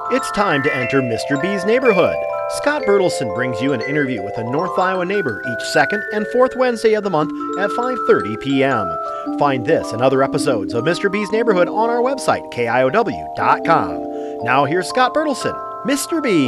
It's time to enter Mr. B's Neighborhood. Scott Bertelsen brings you an interview with a North Iowa neighbor each second and fourth Wednesday of the month at 5:30 p.m. Find this and other episodes of Mr. B's Neighborhood on our website, KIOW.com. Now here's Scott Bertelsen, Mr. B.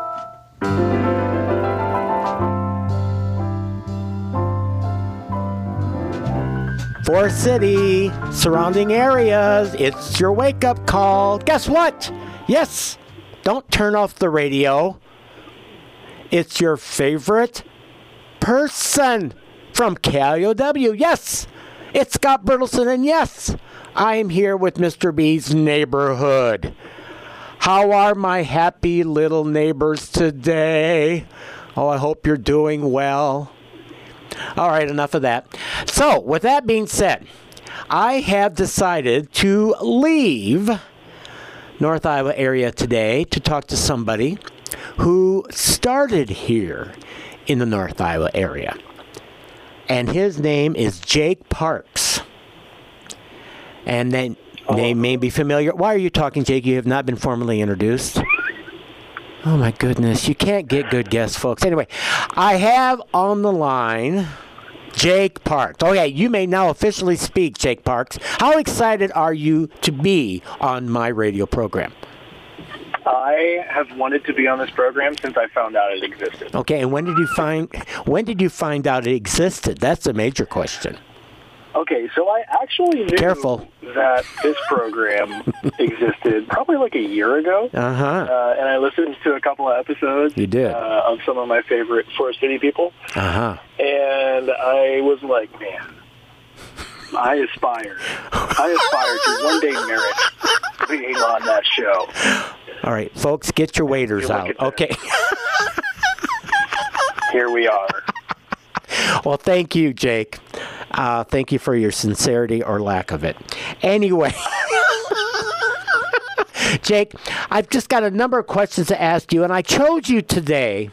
Forest City, surrounding areas, it's your wake-up call. Guess what? Yes, don't turn off the radio. It's your favorite person from KIOW. Yes, it's Scott Bertelsen, and yes, I am here with Mr. B's Neighborhood. How are my happy little neighbors today? Oh, I hope you're doing well. All right, enough of that. So, with that being said, I have decided to leave North Iowa area today to talk to somebody who started here in the North Iowa area. And his name is Jake Parks. And then they may be familiar. Why are you talking, Jake? You have not been formally introduced. Oh, my goodness. You can't get good guests, folks. Anyway, I have on the line Jake Parks. Okay, you may now officially speak, Jake Parks. How excited are you to be on my radio program? I have wanted to be on this program since I found out it existed. Okay, and when did you find out it existed? That's a major question. Okay, so I actually knew Careful. that this program existed probably like a year ago. Uh-huh. And I listened to a couple of episodes. You did. Of some of my favorite Forest City people. Uh-huh. And I was like, man, I aspire to one day merit being on that show. All right, folks, get your waiters out. Okay. Here we are. Well, thank you, Jake. Thank you for your sincerity or lack of it. Anyway, Jake, I've just got a number of questions to ask you, and I chose you today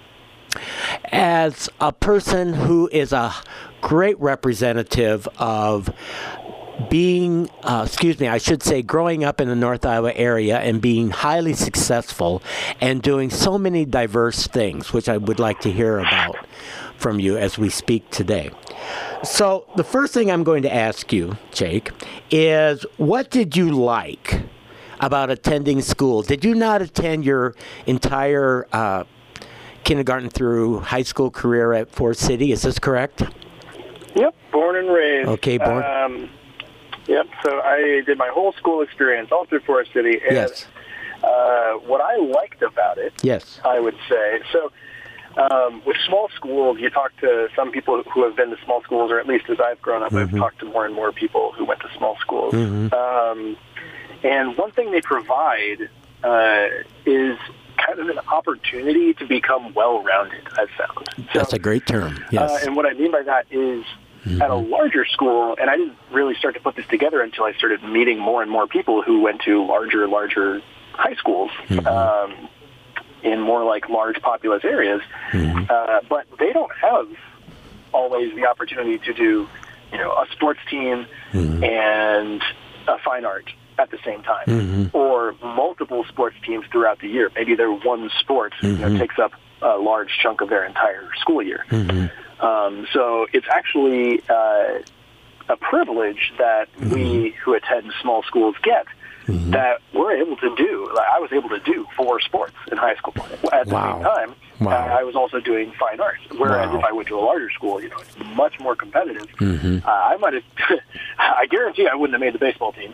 as a person who is a great representative of being, growing up in the North Iowa area and being highly successful and doing so many diverse things, which I would like to hear about from you as we speak today. So the first thing I'm going to ask you, Jake, is what did you like about attending school? Did you not attend your entire kindergarten through high school career at Forest City? Is this correct? Yep, born and raised. Okay, born. Yep, so I did my whole school experience all through Forest City. And, yes. What I liked about it, yes, I would say, so with small schools, you talk to some people who have been to small schools, or at least as I've grown up, I've talked to more and more people who went to small schools. And one thing they provide is kind of an opportunity to become well-rounded, I've found. So, that's a great term, yes. And what I mean by that is at a larger school, and I didn't really start to put this together until I started meeting more and more people who went to larger high schools in more like large populous areas, but they don't have always the opportunity to do, a sports team and a fine art at the same time, or multiple sports teams throughout the year. Maybe their one sport takes up a large chunk of their entire school year. So it's actually a privilege that we who attend small schools get, that we're able to do. Like, I was able to do 4 sports in high school. At the same time, I was also doing fine arts. Whereas if I went to a larger school, it's much more competitive. I might have. I guarantee I wouldn't have made the baseball team.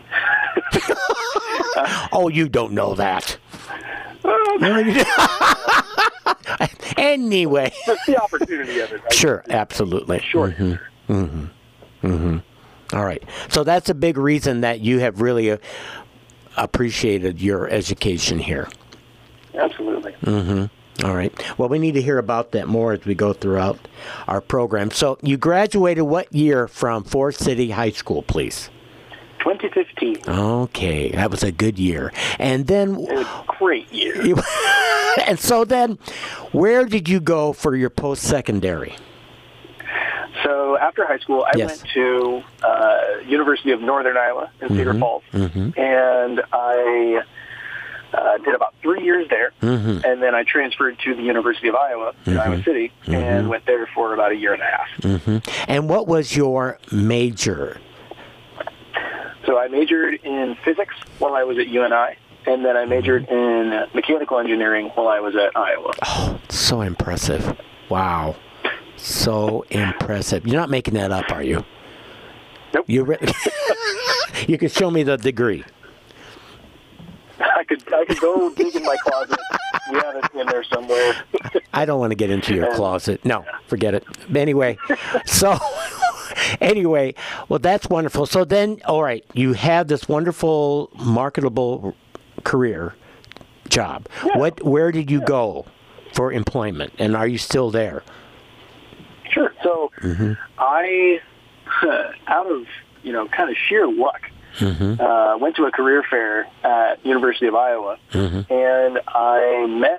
Oh, you don't know that. Anyway, that's the opportunity of it. Right? Sure, absolutely. Sure. All right. So that's a big reason that you have really appreciated your education here. Absolutely. All right. Well, we need to hear about that more as we go throughout our program. So you graduated what year from Forest City High School, please? 2015. Okay. That was a good year. And then... It was a great year. And so then, where did you go for your post-secondary? So after high school, I went to University of Northern Iowa in Cedar Falls, and I did about 3 years there, and then I transferred to the University of Iowa in Iowa City, and went there for about a year and a half. And what was your major? So I majored in physics while I was at UNI, and then I majored in mechanical engineering while I was at Iowa. Oh, so impressive. Wow. So impressive. You're not making that up, are you? Nope. You could show me the degree. I could go dig in my closet. We have it in there somewhere. I don't want to get into your closet. No, forget it. Anyway, well, that's wonderful. So then, all right, you have this wonderful, marketable career job. Yeah. Where did you go for employment, and are you still there? Sure. So I, out of kind of sheer luck, went to a career fair at University of Iowa, and I met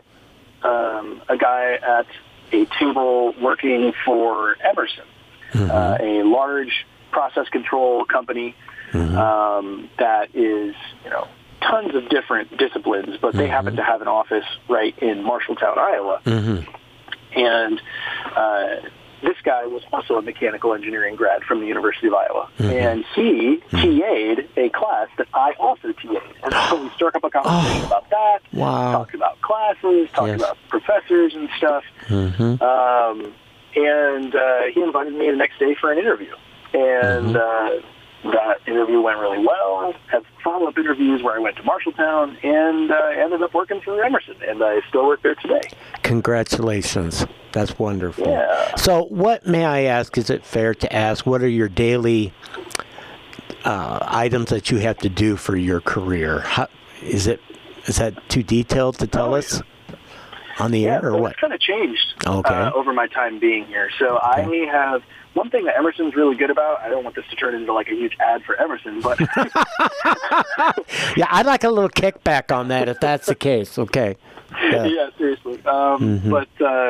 a guy at a table working for Emerson, a large process control company that is, tons of different disciplines, but they happen to have an office right in Marshalltown, Iowa. And this guy was also a mechanical engineering grad from the University of Iowa, and he TA'd a class that I also TA'd. And so we struck up a conversation about that, talked about classes, talked about professors and stuff, and he invited me the next day for an interview. And that interview went really well. Had follow-up interviews where I went to Marshalltown, and ended up working for Emerson, and I still work there today. Congratulations. That's wonderful. Yeah. So what, may I ask, is it fair to ask, what are your daily items that you have to do for your career? Is that too detailed to tell us on the air, or what? It's kind of changed over my time being here. So I have one thing that Emerson's really good about. I don't want this to turn into like a huge ad for Emerson, but yeah, I'd like a little kickback on that if that's the case. Okay. Yeah, seriously. But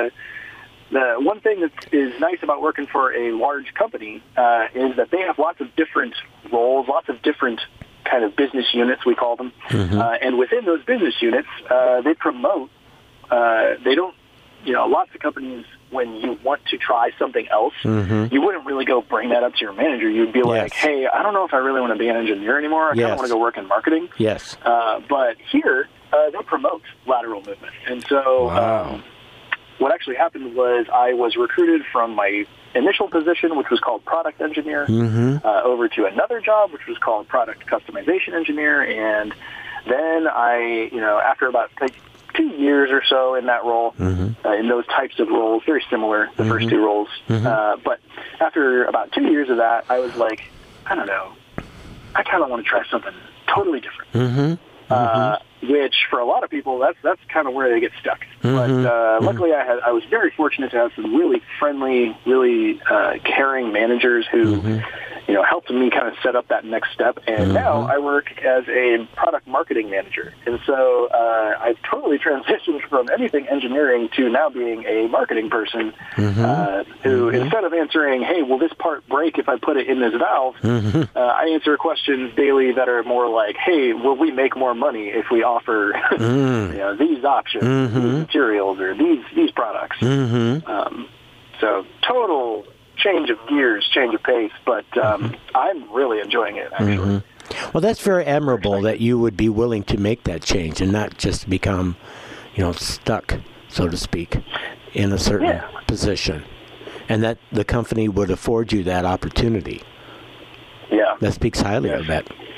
the one thing that is nice about working for a large company is that they have lots of different roles, lots of different kind of business units, we call them. And within those business units, they promote. They don't, lots of companies, when you want to try something else, you wouldn't really go bring that up to your manager. You'd be like, hey, I don't know if I really want to be an engineer anymore. I kind of want to go work in marketing. Yes. But here, they promote lateral movement. And so what actually happened was I was recruited from my initial position, which was called product engineer, over to another job, which was called product customization engineer. And then I, after about 2 years or so in that role, in those types of roles, very similar, the first two roles. But after about 2 years of that, I was like, I don't know, I kind of want to try something totally different. Which for a lot of people, that's kind of where they get stuck. But luckily, I was very fortunate to have some really friendly, really caring managers who, helped me kind of set up that next step. And now I work as a product marketing manager. And so I've totally transitioned from anything engineering to now being a marketing person who, instead of answering, hey, will this part break if I put it in this valve, I answer questions daily that are more like, hey, will we make more money if we offer these options, these materials, or these products? So total change of gears, change of pace, but I'm really enjoying it, actually. Well, that's very admirable that you would be willing to make that change and not just become, stuck, so to speak, in a certain position, and that the company would afford you that opportunity. Yeah. That speaks highly of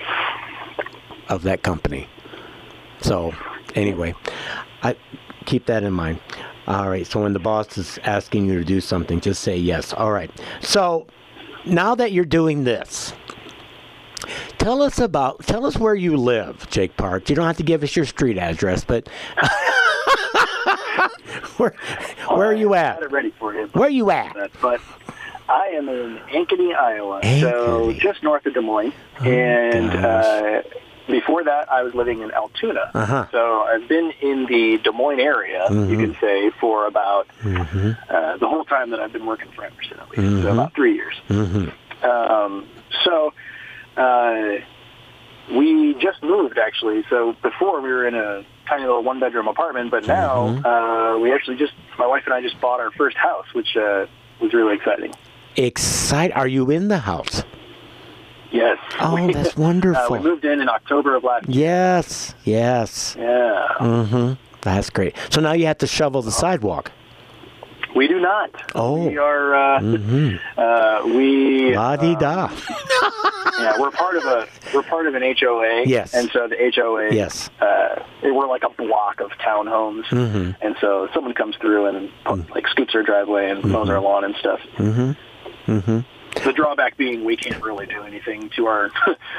that company. So, anyway, I keep that in mind. All right, so when the boss is asking you to do something, just say yes. All right. So, now that you're doing this, tell us where you live, Jake Park. You don't have to give us your street address, but where are you at? I had it ready for you. Where are you at? But I am in Ankeny, Iowa, so just north of Des Moines. And before that, I was living in Altoona. So I've been in the Des Moines area, you could say, for about the whole time that I've been working for Emerson, at least, so about 3 years. We just moved, actually. So before, we were in a tiny one-bedroom apartment, but now my wife and I just bought our first house, which was really exciting. Are you in the house? Yes. Oh, that's wonderful. We moved in October of last year. Yes. Yeah. That's great. So now you have to shovel the sidewalk. We do not. Oh. We are. La-di-da. Yeah, we're part of an HOA. Yes. And so the HOA. Yes. We're like a block of townhomes, and so someone comes through and scoops our driveway and mows our lawn and stuff. The drawback being we can't really do anything to our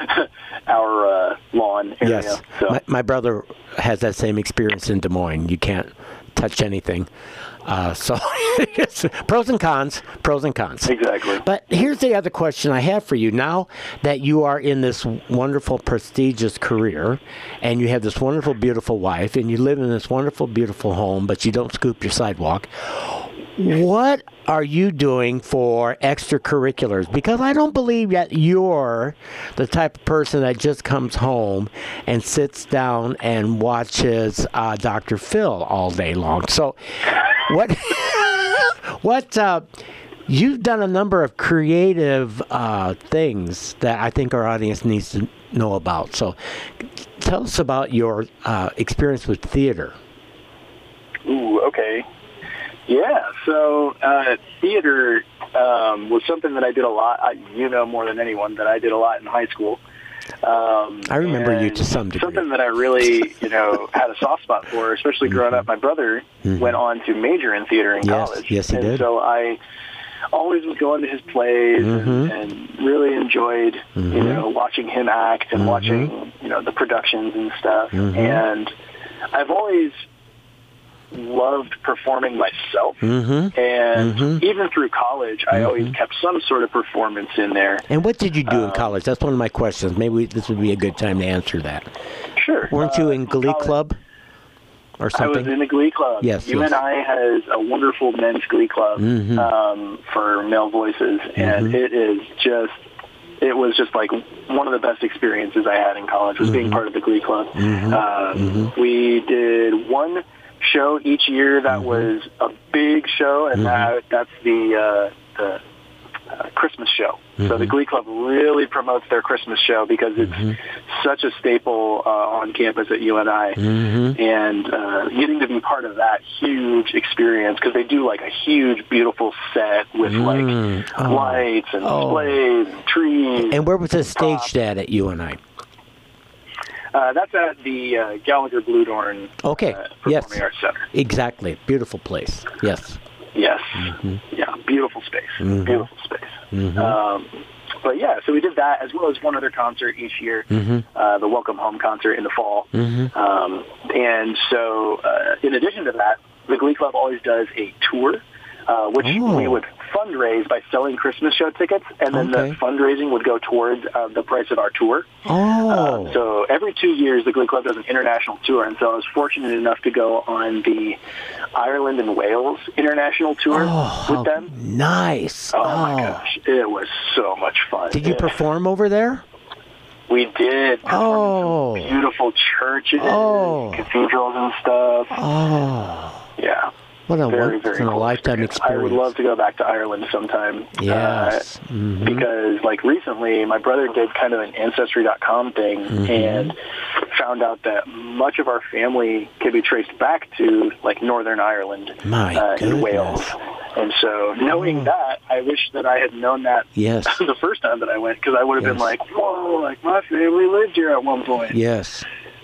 lawn area. Yes. So. My brother has that same experience in Des Moines. You can't touch anything. So it's pros and cons. Exactly. But here's the other question I have for you. Now that you are in this wonderful, prestigious career, and you have this wonderful, beautiful wife, and you live in this wonderful, beautiful home, but you don't scoop your sidewalk, what are you doing for extracurriculars? Because I don't believe that you're the type of person that just comes home and sits down and watches Dr. Phil all day long. So you've done a number of creative things that I think our audience needs to know about. So tell us about your experience with theater. Ooh, okay. Yeah, so theater was something that I did a lot. More than anyone that I did a lot in high school. I remember you to some degree. Something that I really, had a soft spot for, especially growing up. My brother went on to major in theater in college. Yes, he did. So I always was going to his plays and really enjoyed, watching him act and watching, the productions and stuff. And I've always loved performing myself, and even through college, I always kept some sort of performance in there. And what did you do in college? That's one of my questions. Maybe this would be a good time to answer that. Sure. Weren't you in Glee Club or something? I was in the Glee Club. Yes. UNI has a wonderful men's Glee Club for male voices, and it was just like one of the best experiences I had in college was being part of the Glee Club. We did one show each year that was a big show, and that's the Christmas show. So the Glee Club really promotes their Christmas show because it's such a staple on campus at UNI, and getting to be part of that huge experience, because they do like a huge, beautiful set with lights and displays and trees. And where was it staged at UNI? That's at the Gallagher Bluedorn Performing Arts Center. Exactly. Beautiful place. Yes. Yes. Yeah, beautiful space. Beautiful space. But yeah, so we did that as well as one other concert each year, the Welcome Home concert in the fall. And so in addition to that, the Glee Club always does a tour, which we would fundraise by selling Christmas show tickets, and then the fundraising would go towards the price of our tour. So every 2 years, the Glee Club does an international tour, and so I was fortunate enough to go on the Ireland and Wales international tour with them. Nice. Oh my gosh, it was so much fun. Did you perform over there? We did. Perform in some beautiful churches, cathedrals and stuff. Yeah. What a very cool lifetime experience. I would love to go back to Ireland sometime. Yes. Because, recently, my brother did kind of an Ancestry.com thing and found out that much of our family can be traced back to, Northern Ireland and Wales. And so, knowing that, I wish that I had known that the first time that I went, because I would have been like, whoa, my family lived here at one point. Yes.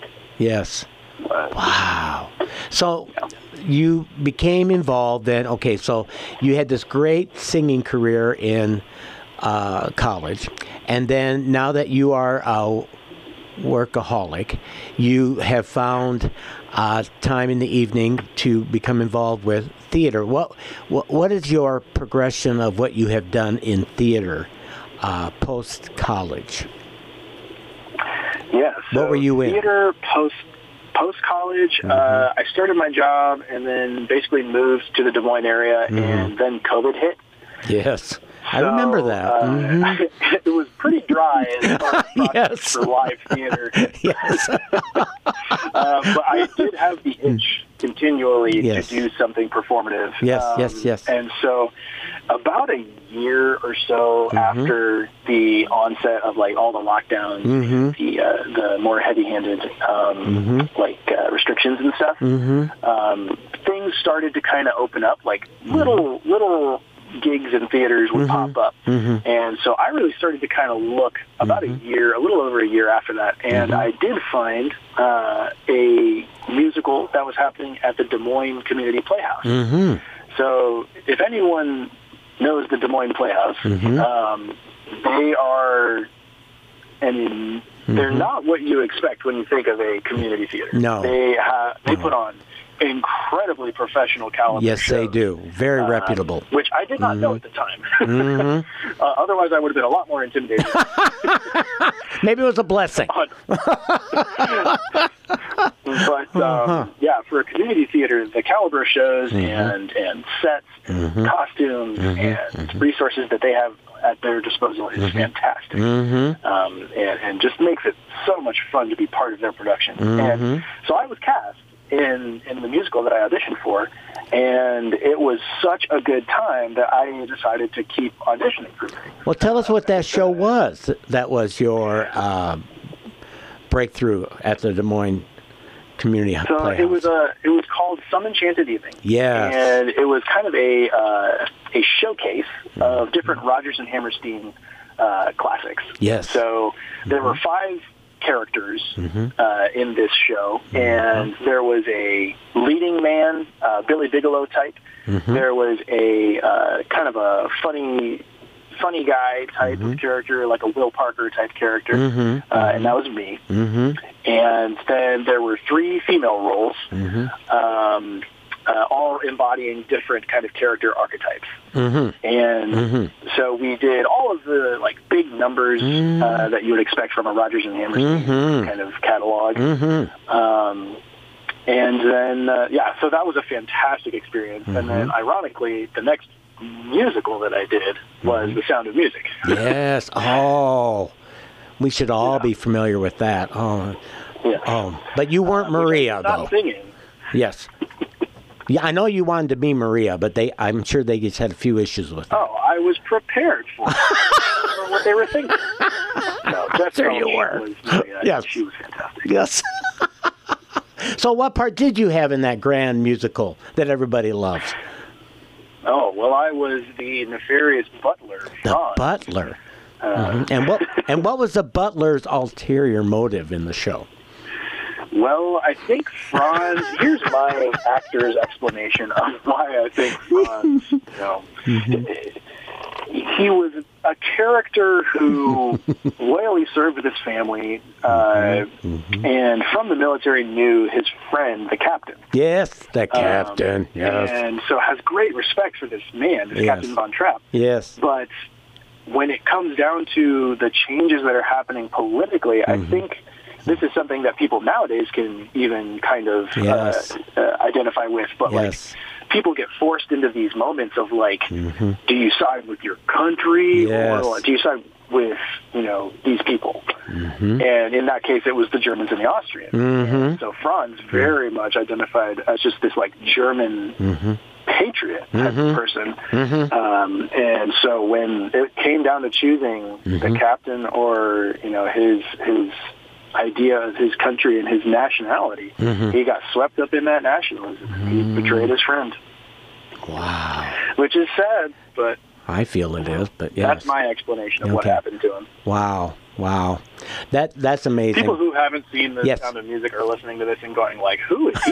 Wow. So you became involved then. Okay, so you had this great singing career in college. And then now that you are a workaholic, you have found time in the evening to become involved with theater. What is your progression of what you have done in theater post-college? Yeah. So what were you in? Theater post-college, I started my job and then basically moved to the Des Moines area, and then COVID hit. Yes. I remember that. It was pretty dry as far as Yes. for live theater. Yes. But I did have the itch continually Yes. to do something performative. Yes. And so about a year or so after the onset of like all the lockdowns, the more heavy-handed restrictions and stuff, things started to kind of open up. Like little gigs in theaters would pop up, and so I really started to kind of look about a little over a year after that, and I did find a musical that was happening at the Des Moines Community Playhouse. So if anyone knows the Des Moines Playhouse, they are, they're not what you expect when you think of a community theater. No. They put on incredibly professional caliber Yes, shows, they do. Very reputable. which I did not know at the time. Otherwise, I would have been a lot more intimidated. Maybe it was a blessing. But yeah, for a community theater, the caliber of shows and sets, and costumes, and resources that they have at their disposal is fantastic, and just makes it so much fun to be part of their production. And so I was cast in the musical that I auditioned for, and it was such a good time that I decided to keep auditioning for things. Well, tell us what that show was. That was your breakthrough at the Des Moines Community Playhouse. It was called Some Enchanted Evening. Yes. And it was kind of a showcase of different Rodgers and Hammerstein classics. Yes. So there were 5 characters in this show, and there was a leading man, Billy Bigelow type. There was a kind of a funny guy type of character, like a Will Parker type character, and that was me. And then there were 3 female roles, all embodying different kind of character archetypes. And so we did all of the like big numbers that you would expect from a Rodgers and Hammerstein kind of catalog. And then, so that was a fantastic experience. And then, ironically, the next musical that I did was The Sound of Music. Yes. Oh, we should all be familiar with that. But you weren't Maria, though. Not singing. Yes. Yeah, I know you wanted to be Maria, but I'm sure they just had a few issues with it. Oh, I was prepared for it. I don't know what they were thinking. No, Jess There you were. Was Maria. Yes. She was fantastic. Yes. So what part did you have in that grand musical that everybody loves? Oh, well, I was the nefarious butler. The Franz. butler. And what was the butler's ulterior motive in the show? Well, I think Franz, here's my actor's explanation of why I think Franz, he was a character who loyally served his family, and from the military knew his friend, the captain. Yes, the captain, yes. And so has great respect for this man, this Captain Von Trapp. Yes. But when it comes down to the changes that are happening politically, I think this is something that people nowadays can even kind of identify with. But like, people get forced into these moments of like, do you side with your country or do you side with, these people? And in that case, it was the Germans and the Austrians. So Franz very much identified as just this like German patriot type of person. And so when it came down to choosing the captain or, his idea of his country and his nationality, he got swept up in that nationalism. He betrayed his friend. Wow. Which is sad, but I feel it is, but yes. That's my explanation of what happened to him. Wow. That's amazing. People who haven't seen The Sound of Music are listening to this and going like, who is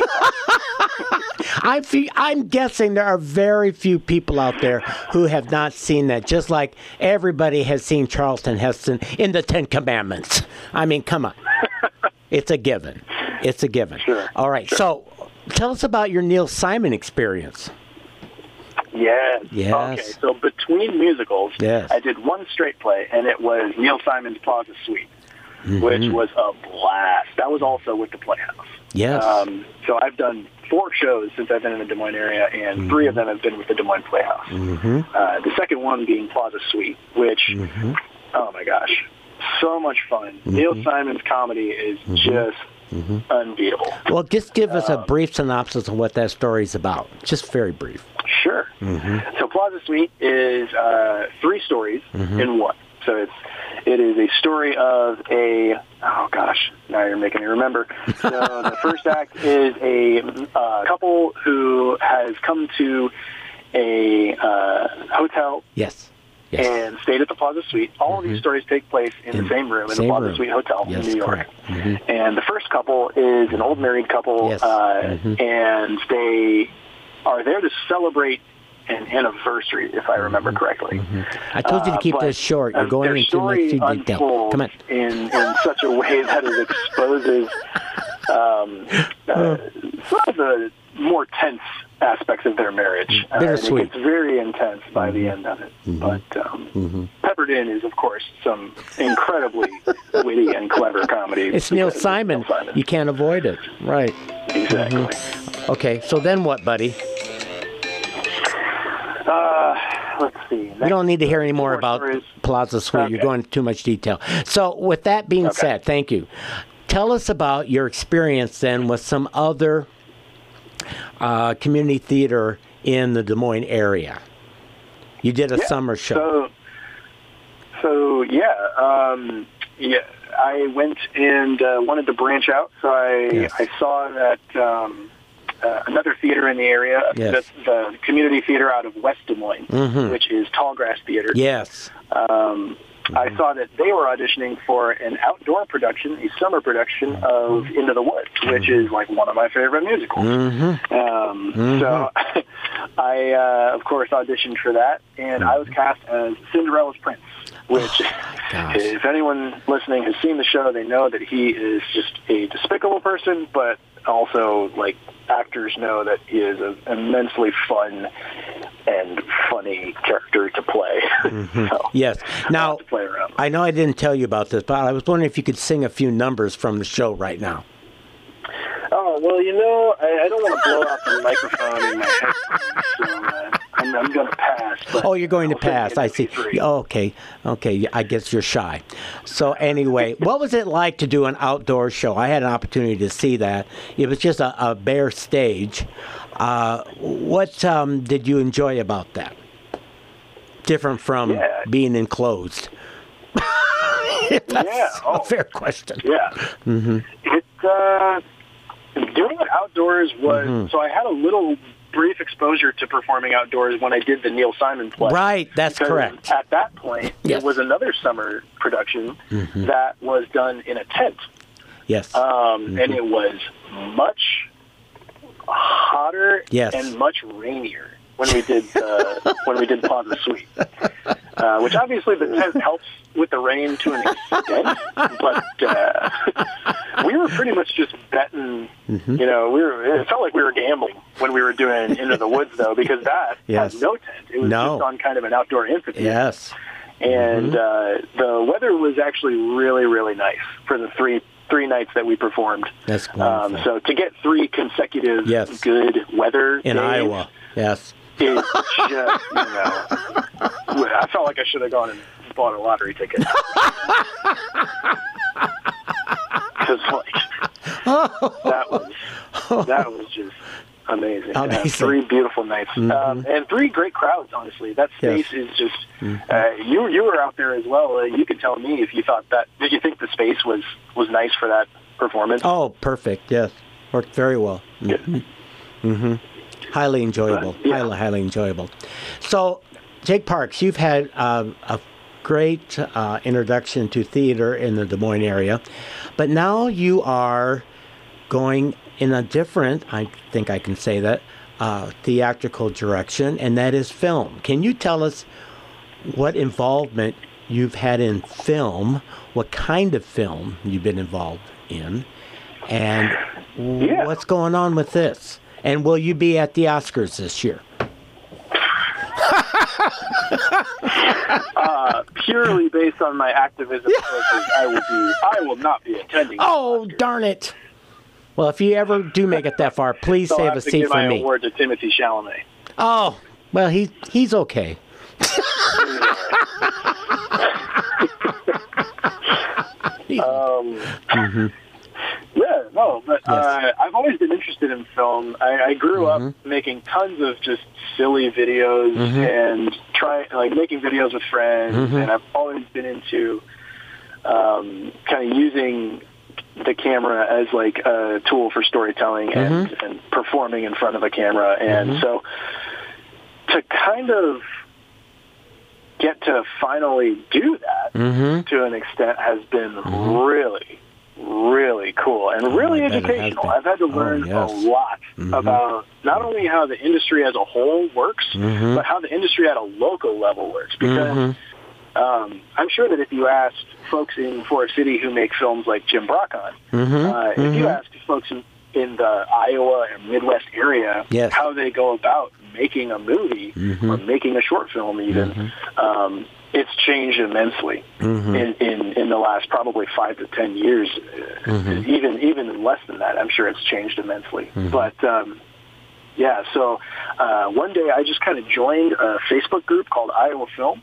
he? I'm guessing there are very few people out there who have not seen that, just like everybody has seen Charlton Heston in the 10 Commandments. I mean, come on. It's a given. Sure. All right, so tell us about your Neil Simon experience. Yes. Yes. Okay, so between musicals, yes. I did one straight play, and it was Neil Simon's Plaza Suite, which was a blast. That was also with the Playhouse. Yes. So I've done 4 shows since I've been in the Des Moines area, and 3 of them have been with the Des Moines Playhouse. The second one being Plaza Suite, which, oh my gosh, so much fun. Neil Simon's comedy is just unbeatable. Well, just give us a brief synopsis of what that story's about. Just very brief. Sure. So Plaza Suite is 3 stories in one. So it is a story of a, oh gosh, now you're making me remember. So the first act is a couple who has come to a hotel. Yes. And stayed at the Plaza Suite. All of these stories take place in the same room in the Plaza Suite Hotel in New York. And the first couple is an old married couple, and they are there to celebrate an anniversary, if I remember correctly. I told you to keep this short. You're going into much too detail. Come on. In such a way that it exposes some of the more tense aspects of their marriage. Bittersweet. It gets very intense by the end of it. But peppered in is, of course, some incredibly witty and clever comedy. It's Neil Simon. You can't avoid it. Right. Exactly. Okay, so then what, buddy? Let's see. We don't need to hear any more about Plaza Suite. Okay. You're going into too much detail. So with that being said, thank you. Tell us about your experience then with some other community theater in the Des Moines area. You did a summer show. So I went and wanted to branch out. So I saw that another theater in the area, the community theater out of West Des Moines, which is Tallgrass Theater. Yes. I saw that they were auditioning for an outdoor production, a summer production of Into the Woods, which is like one of my favorite musicals. So I, of course, auditioned for that, and I was cast as Cinderella's Prince, which, if anyone listening has seen the show, they know that he is just a despicable person, but also, like, actors know that he is an immensely fun and funny character to play. So, yes. Now, to play around. I know I didn't tell you about this, but I was wondering if you could sing a few numbers from the show right now. Oh, well, I don't want to blow out the microphone in my head, so I'm going to pass. Oh, you're going to pass. I see. Okay. I guess you're shy. So anyway, what was it like to do an outdoor show? I had an opportunity to see that. It was just a bare stage. What did you enjoy about that? Different from being enclosed. That's a fair question. Yeah. Doing it outdoors was, so I had a little brief exposure to performing outdoors when I did the Neil Simon play. Right, that's correct. At that point, it was another summer production that was done in a tent. Yes. And it was much hotter and much rainier when we did Plaza Suite. Which obviously the tent helps with the rain to an extent, but we were pretty much just betting. It felt like we were gambling when we were doing Into the Woods, though, because that had no tent. It was just on kind of an outdoor amphitheater. Yes. And the weather was actually really, really nice for the three nights that we performed. That's wonderful. So to get 3 consecutive good weather in days, Iowa, it's just, I felt like I should have gone and bought a lottery ticket. Because, that was just amazing. 3 beautiful nights. And 3 great crowds, honestly. That space is just, you were out there as well. You could tell me if you thought that, did you think the space was nice for that performance? Oh, perfect, yes. Worked very well. Highly enjoyable. Highly enjoyable. So, Jake Parks, you've had a great introduction to theater in the Des Moines area, but now you are going in a different, I think I can say that, theatrical direction, and that is film. Can you tell us what involvement you've had in film, what kind of film you've been involved in, and what's going on with this? And will you be at the Oscars this year? Purely based on my activism, I will not be attending. Oh, darn it! Well, if you ever do make it that far, please So I'll save have a to seat give for my me. award to Timothy Chalamet. Oh, well, he's okay. Yeah, no, but Yes. I've always been interested in film. I grew up making tons of just silly videos and making videos with friends, and I've always been into kind of using the camera as like a tool for storytelling and performing in front of a camera. And so to kind of get to finally do that to an extent has been really, really cool and really I bet it has educational. been. I've had to learn yes. a lot about not only how the industry as a whole works, but how the industry at a local level works. Because I'm sure that if you asked folks in Forest City who make films like Jim Brockon, if you asked folks in the Iowa and Midwest area Yes. how they go about making a movie or making a short film even, it's changed immensely in the last probably 5 to 10 years, even less than that. I'm sure it's changed immensely. But yeah, so one day I just kind of joined a Facebook group called Iowa Film,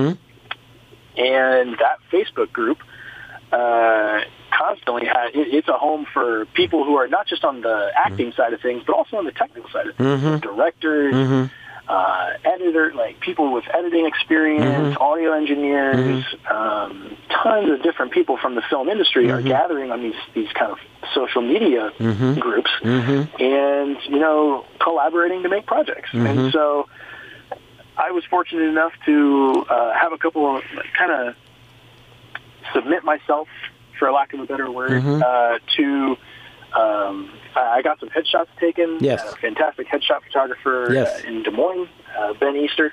and that Facebook group constantly it's a home for people who are not just on the acting side of things, but also on the technical side of things. Directors, editor, like people with editing experience, audio engineers, tons of different people from the film industry are gathering on these kind of social media groups and, collaborating to make projects. And so I was fortunate enough to have a couple of kind of submit myself, for lack of a better word, to I got some headshots taken. Yes. A fantastic headshot photographer in Des Moines, Ben Easter.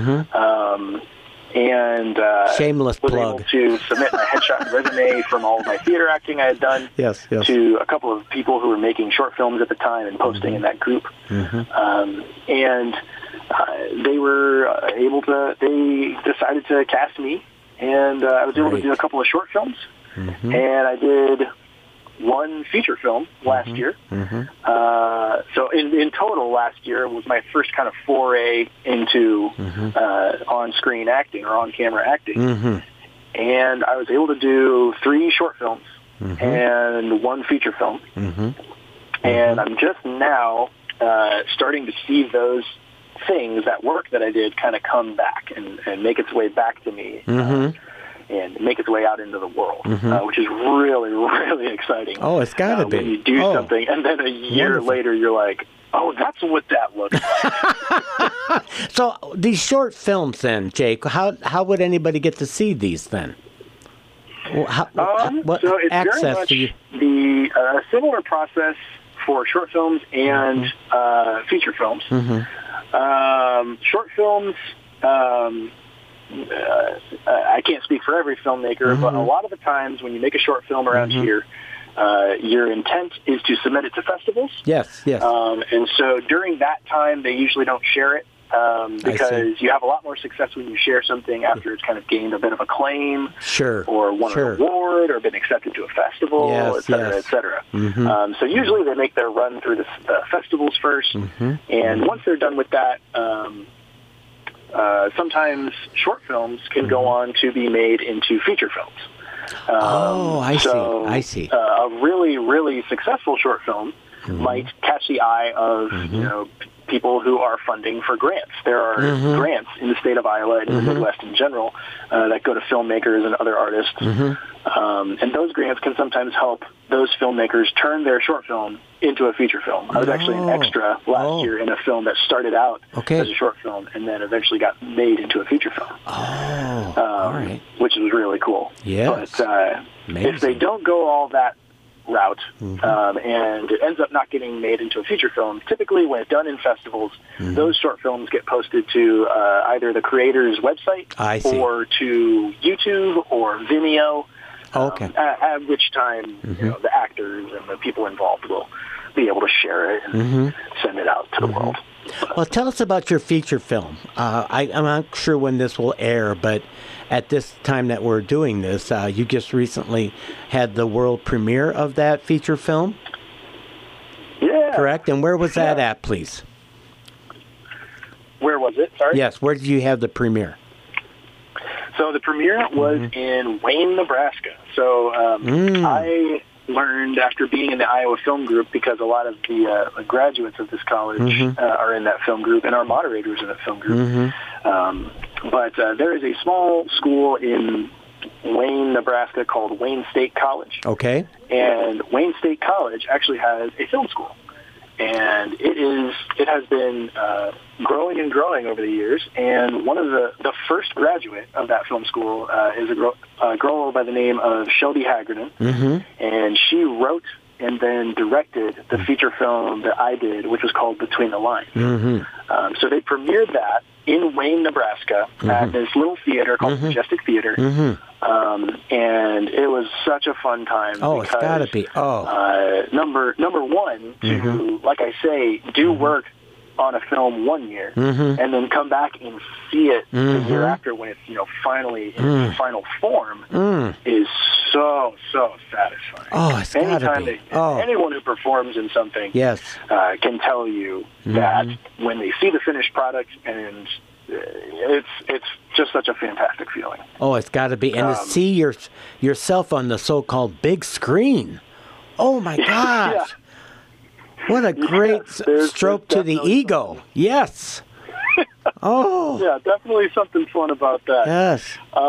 And Shameless was plug. able to submit my headshot resume from all of my theater acting I had done to a couple of people who were making short films at the time and posting in that group. And they were they decided to cast me, and I was able to do a couple of short films, and I did one feature film last year. So in total, last year was my first kind of foray into on-screen acting or on-camera acting. And I was able to do 3 short films and 1 feature film. And I'm just now starting to see those things, that work that I did, kind of come back and make its way back to me. And make its way out into the world, which is really, really exciting. Oh, it's got to be. When you do something, and then a year later, you're like, oh, that's what that looks like. So these short films then, Jake, how would anybody get to see these then? What so it's access very much do you... the similar process for short films and feature films. Short films... I can't speak for every filmmaker, but a lot of the times when you make a short film around here, your intent is to submit it to festivals. Yes. And so during that time, they usually don't share it because you have a lot more success when you share something after it's kind of gained a bit of acclaim, or won an award, or been accepted to a festival, et cetera, et cetera. So usually they make their run through the festivals first, and once they're done with that, sometimes short films can go on to be made into feature films. I see. A really, really successful short film might catch the eye of people who are funding for grants. There are grants in the state of Iowa and in the Midwest in general that go to filmmakers and other artists. And those grants can sometimes help those filmmakers turn their short film into a feature film. I was actually an extra last year in a film that started out as a short film and then eventually got made into a feature film. All right. Which was really cool. Yes. But if they don't go all that route and it ends up not getting made into a feature film, typically when it's done in festivals, those short films get posted to either the creator's website or to YouTube or Vimeo. At which time the actors and the people involved will be able to share it and send it out to the world. Well, tell us about your feature film. I'm not sure when this will air, but at this time that we're doing this, you just recently had the world premiere of that feature film? Yeah. correct? And where was that at, please? Where was it? Sorry? Yes, where did you have the premiere? So the premiere was in Wayne, Nebraska. So I learned after being in the Iowa Film Group, because a lot of the graduates of this college are in that film group, and our moderators in that film group. But there is a small school in Wayne, Nebraska called Wayne State College. Okay. And Wayne State College actually has a film school. And it has been growing and growing over the years. And one of the first graduate of that film school is a girl by the name of Shelby Haggerty. And she wrote and then directed the feature film that I did, which was called Between the Lines. So they premiered that in Wayne, Nebraska, at this little theater called Majestic Theater. And it was such a fun time. Oh, because, it's got to be. number one, to, like I say, do work on a film 1 year and then come back and see it the year after when it's, finally in final form is so satisfying. Oh, it's got to be. Anyone who performs in something can tell you that when they see the finished product, and it's just such a fantastic feeling. Oh, it's got to be. And to see yourself on the so-called big screen. Oh, my gosh. What a great stroke to the ego. Yes. Oh. Yeah, definitely something fun about that. Yes.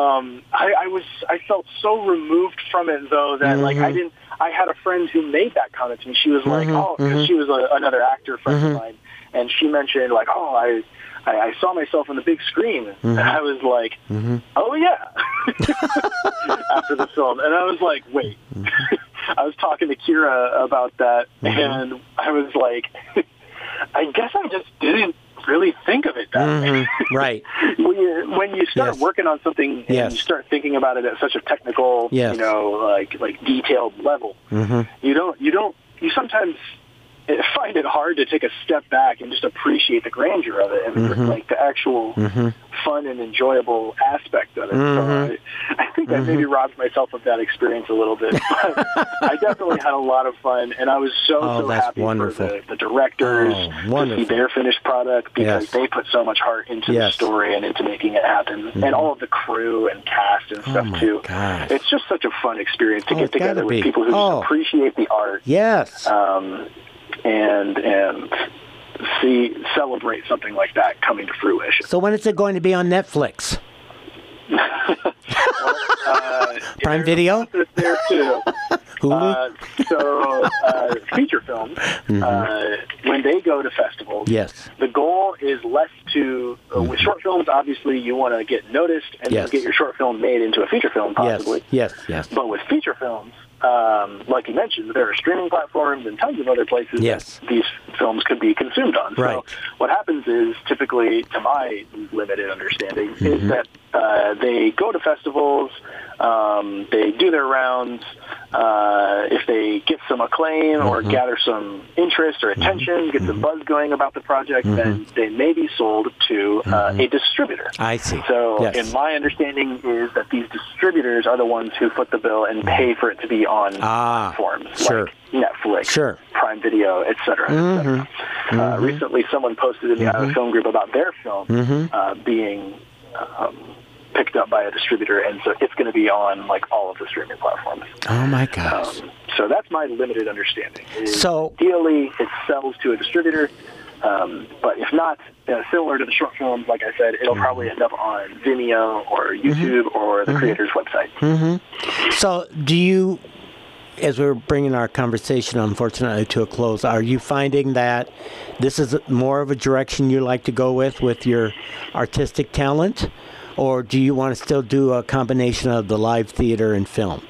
I felt so removed from it, though, that I had a friend who made that comment to me. She was like, because she was another actor friend of mine, and she mentioned like, I saw myself on the big screen, and I was like, oh yeah, after the film, and I was like, wait. I was talking to Kira about that, and I was like, I guess I just didn't really think of it that way. Right. When you start working on something and you start thinking about it at such a technical, like detailed level, you sometimes find it hard to take a step back and just appreciate the grandeur of it and like the actual fun and enjoyable aspect of it. So I think I maybe robbed myself of that experience a little bit. But I definitely had a lot of fun, and I was so happy for the directors to see their finished product, because they put so much heart into the story and into making it happen, and all of the crew and cast and stuff too. Gosh. It's just such a fun experience to get together with people who just appreciate the art. Yes. And celebrate something like that coming to fruition. So when is it going to be on Netflix? Prime Video? There too. Hulu? Feature films, when they go to festivals, the goal is less to, with short films, obviously you want to get noticed and get your short film made into a feature film, possibly. Yes. But with feature films, like you mentioned, there are streaming platforms and tons of other places that these films could be consumed on. So what happens is, typically, to my limited understanding, is that they go to festivals, they do their rounds. If they get some acclaim or gather some interest or attention, get some buzz going about the project, then they may be sold to a distributor. I see. So, in my understanding, is that these distributors are the ones who foot the bill and pay for it to be on platforms like Netflix, Prime Video, etc. Recently, someone posted in the Iowa Film Group about their film being picked up by a distributor, and so it's going to be on like all of the streaming platforms. Oh my gosh! So that's my limited understanding. So ideally, it sells to a distributor, but if not, similar to the short films, like I said, it'll probably end up on Vimeo or YouTube or the creator's website. So do you, as we're bringing our conversation, unfortunately, to a close, are you finding that this is more of a direction you like to go with your artistic talent? Or do you want to still do a combination of the live theater and film?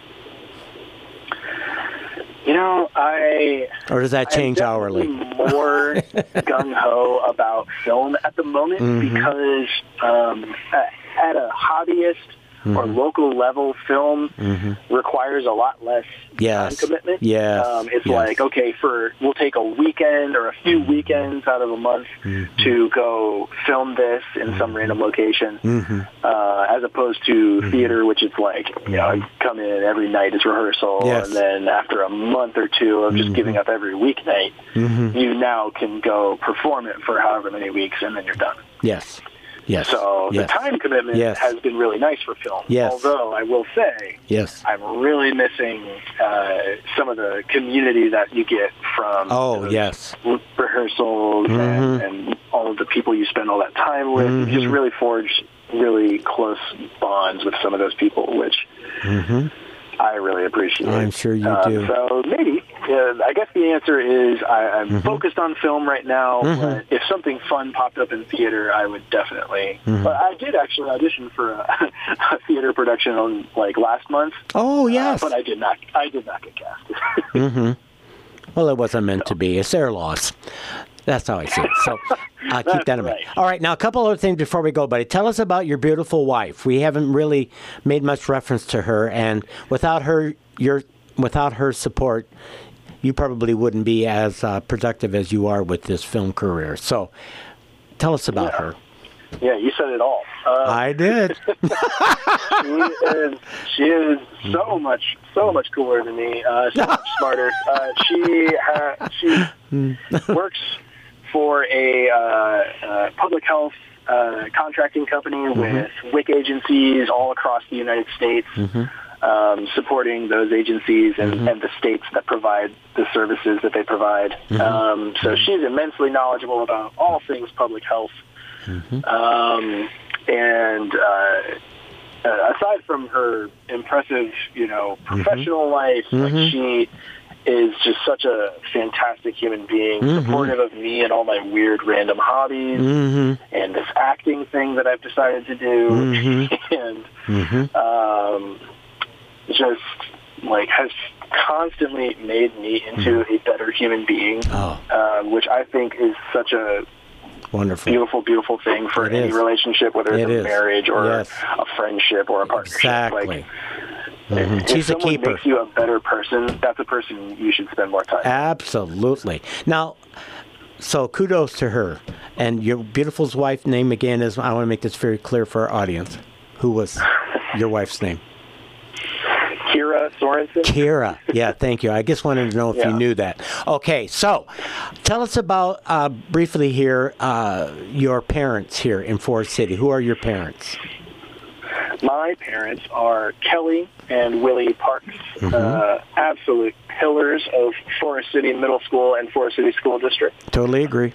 Or does that change hourly? I'm more gung-ho about film at the moment because at a hobbyist or local level film requires a lot less time commitment. It's like, okay, we'll take a weekend or a few weekends out of a month to go film this in some random location, as opposed to theater, which is like, you come in every night is rehearsal, and then after a month or two of just giving up every weeknight, you now can go perform it for however many weeks, and then you're done. Yes. So the time commitment has been really nice for film. Although I will say, I'm really missing some of the community that you get from rehearsals and all of the people you spend all that time with. You just really forge really close bonds with some of those people, which I really appreciate. I'm sure you do. So maybe, I guess the answer is I'm focused on film right now, but if something fun popped up in theater, I would definitely. But I did actually audition for a theater production on last month. Oh, yes. But I did not get cast. Well, it wasn't meant to be. It's their loss. That's how I see it. So keep that in mind. All right, now a couple other things before we go, buddy. Tell us about your beautiful wife. We haven't really made much reference to her, and without her support, you probably wouldn't be as productive as you are with this film career. So tell us about her. Yeah, you said it all. I did. She is so much cooler than me. So much smarter. She works for a public health contracting company with WIC agencies all across the United States, supporting those agencies and the states that provide the services that they provide. So she's immensely knowledgeable about all things public health. And aside from her impressive, professional life, she is just such a fantastic human being, supportive of me and all my weird random hobbies and this acting thing that I've decided to do, and just has constantly made me into a better human being, which I think is such a wonderful, beautiful thing for any relationship, whether it's a marriage or a friendship or a partnership. Exactly. If She's a keeper. Someone makes you a better person, that's a person you should spend more time with. Absolutely. Now, so kudos to her. And your beautiful wife's name again is, I want to make this very clear for our audience. Who was your wife's name? Kira Sorensen. Kira. Yeah, thank you. I just wanted to know if you knew that. Okay, so tell us about, briefly here, your parents here in Forest City. Who are your parents? My parents are Kelly and Willie Parks, absolute pillars of Forest City Middle School and Forest City School District. Totally agree.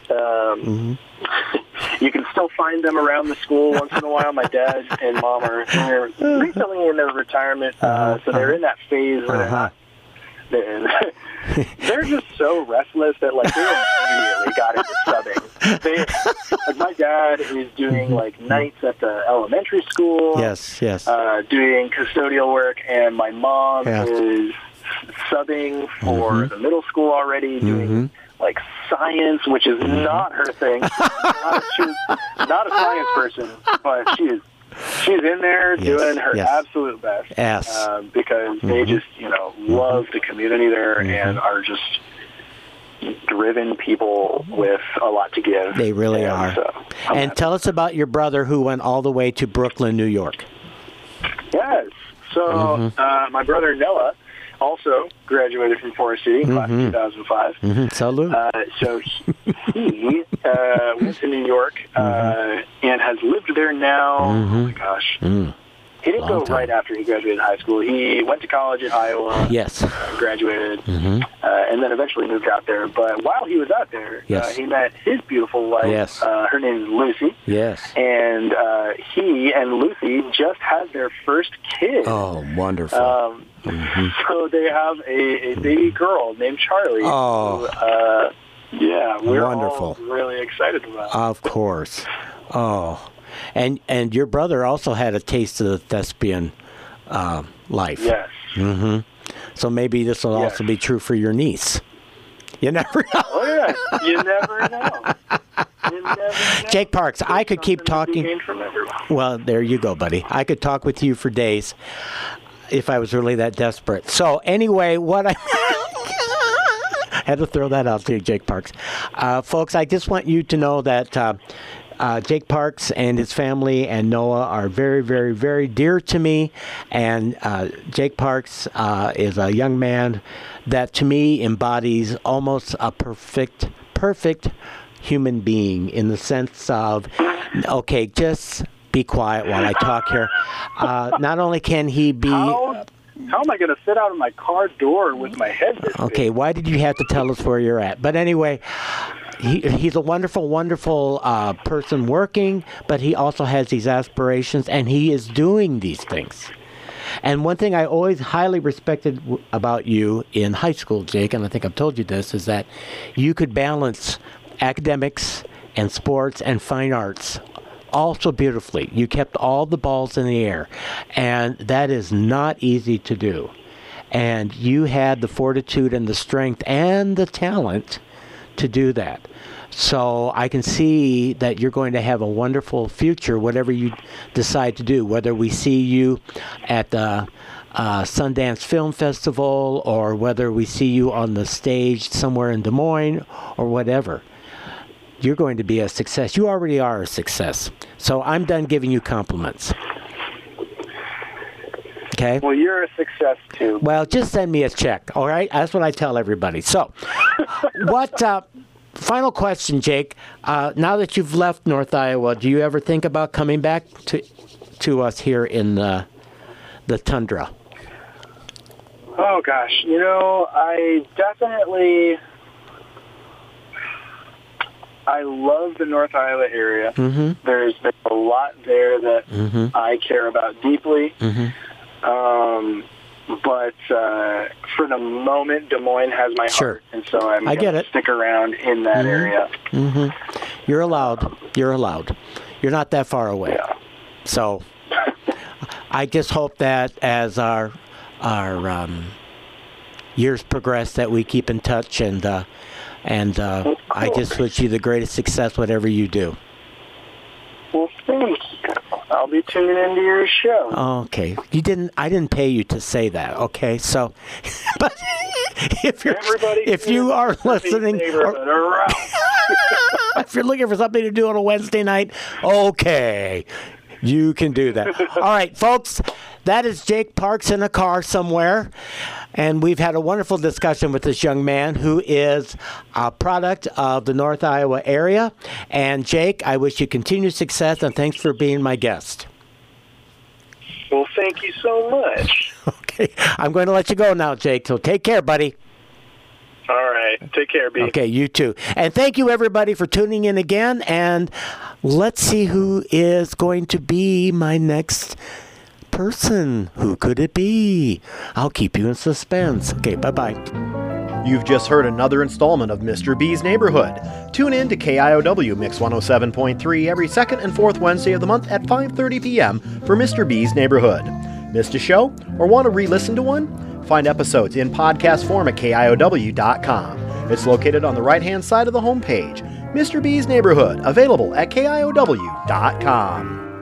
You can still find them around the school once in a while. My dad and mom are recently in their retirement, so they're in that phase where they're just so restless that they immediately got into subbing. My dad is doing nights at the elementary school. Yes. Doing custodial work, and my mom is subbing for the middle school already, doing science, which is not her thing. She's not a science person, but she's in there doing her absolute best. Because they just, love the community there and are just driven people with a lot to give. They really are. So, and tell us about your brother who went all the way to Brooklyn, New York. Yes. So my brother Noah also graduated from Forest City in 2005. Salute. So he went to New York and has lived there now. Oh my gosh. He didn't go right after he graduated high school. He went to college in Iowa. Yes. Graduated. And then eventually moved out there. But while he was out there, he met his beautiful wife. Yes. Her name is Lucy. Yes. And he and Lucy just had their first kid. Oh, wonderful. So they have a baby girl named Charlie. Oh. We're wonderful. All really excited about it. Of course. Oh. And your brother also had a taste of the thespian life. Yes. So maybe this will also be true for your niece. You never know. Oh, yeah. You never know. You Jake Parks, I could keep talking. Gained from everyone. Well, there you go, buddy. I could talk with you for days if I was really that desperate. So anyway, what I had to throw that out to you, Jake Parks. Folks, I just want you to know that Jake Parks and his family and Noah are very, very, very dear to me. And Jake Parks is a young man that to me embodies almost a perfect human being in the sense of, okay, just be quiet while I talk here. Not only can he be... How am I going to sit out of my car door with my head this Okay, big? why did you have to tell us where you're at? But anyway, he's a wonderful, wonderful person working, but he also has these aspirations, and he is doing these things. And one thing I always highly respected about you in high school, Jake, and I think I've told you this, is that you could balance academics and sports and fine arts also beautifully. You kept all the balls in the air, and that is not easy to do. And you had the fortitude and the strength and the talent to do that. So I can see that you're going to have a wonderful future, whatever you decide to do, whether we see you at the Sundance Film Festival or whether we see you on the stage somewhere in Des Moines or whatever. You're going to be a success. You already are a success. So I'm done giving you compliments. Okay? Well, you're a success, too. Well, just send me a check, all right? That's what I tell everybody. So, final question, Jake. Now that you've left North Iowa, do you ever think about coming back to us here in the tundra? Oh, gosh. I love the North Iowa area. Mm-hmm. There's a lot there that I care about deeply. Mm-hmm. But for the moment, Des Moines has my heart, and so I'm going to stick around in that area. Mm-hmm. You're allowed. You're not that far away. Yeah. So I just hope that as our years progress, that we keep in touch, and I just wish you the greatest success, whatever you do. Well, thank you. I'll be tuning into your show. Okay. I didn't pay you to say that, okay? So, but if you are listening, if you're looking for something to do on a Wednesday night, okay, you can do that. All right, folks, that is Jake Parks in a car somewhere. And we've had a wonderful discussion with this young man who is a product of the North Iowa area. And Jake, I wish you continued success, and thanks for being my guest. Well, thank you so much. Okay, I'm going to let you go now, Jake. So take care, buddy. All right. Take care, B. Okay, you too. And thank you, everybody, for tuning in again. And let's see who is going to be my next person. Who could it be? I'll keep you in suspense. Okay, bye-bye. You've just heard another installment of Mr. B's Neighborhood. Tune in to KIOW Mix 107.3 every second and fourth Wednesday of the month at 5:30 p.m. for Mr. B's Neighborhood. Missed a show or want to re-listen to one? Find episodes in podcast form at KIOW.com. It's located on the right-hand side of the homepage. Mr. B's Neighborhood, available at KIOW.com.